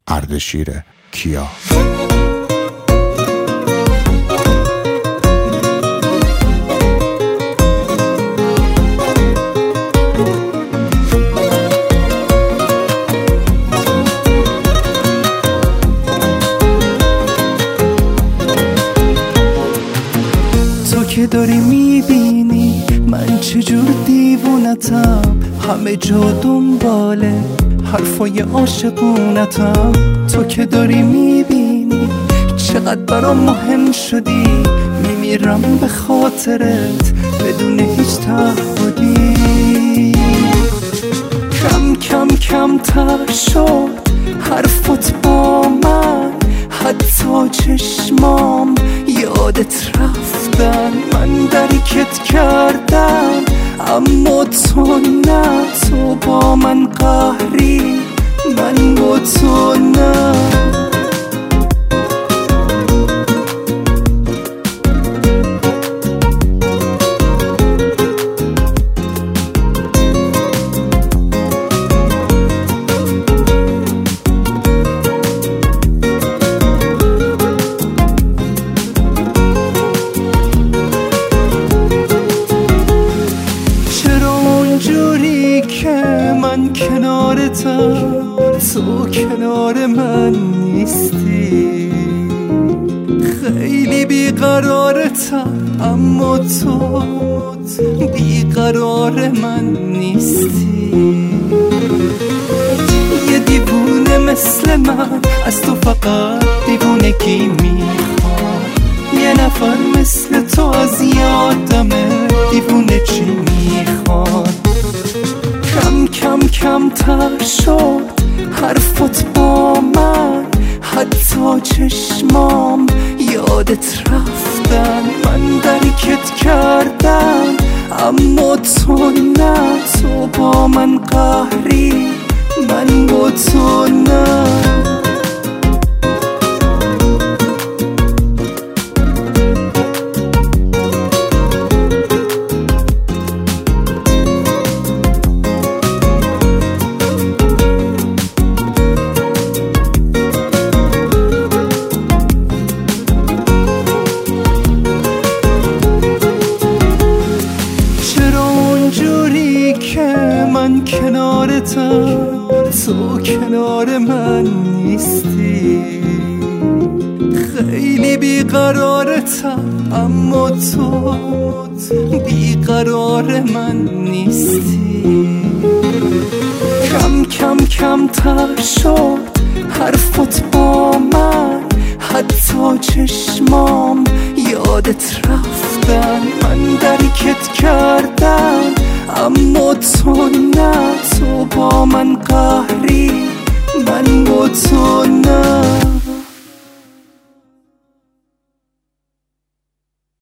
اردشیر کیا. تو که داری میبینی من چجور دیوونتم، همه جا دنباله حرفای عاشقونتم. تو که داری میبینی چقدر برام مهم شدی، میمیرم به خاطرت بدون هیچ تعهدی. کم کم کمتر شد حرفت با من، حتی چشمام یادت رفتن. من درکت کردم اما تو نه، تو با من قهری من با تو نه. جوری که من کنارتم تو کنار من نیستی، خیلی بیقرارتم اما تو بیقرار من نیستی. یه دیوونه مثل من از تو فقط دیوونگی میخواد، یه نفر مثل تو از یادمه دیوونه چی میخواد. کم کم کمتر شد حرفت با من، حتی چشمام یادت رفتن. من درکت کردم اما تو نه، تو با من قهری من با تو نه. جوری که من کنارتم تو کنار من نیستی، خیلی بیقرارتم اما تو بیقرار من نیستی. کم کم کمتر شد حرفت با من، حتی چشمام یادت رفتن. من درکت کردم اما تو نه، تو با من قهری من با تو نه.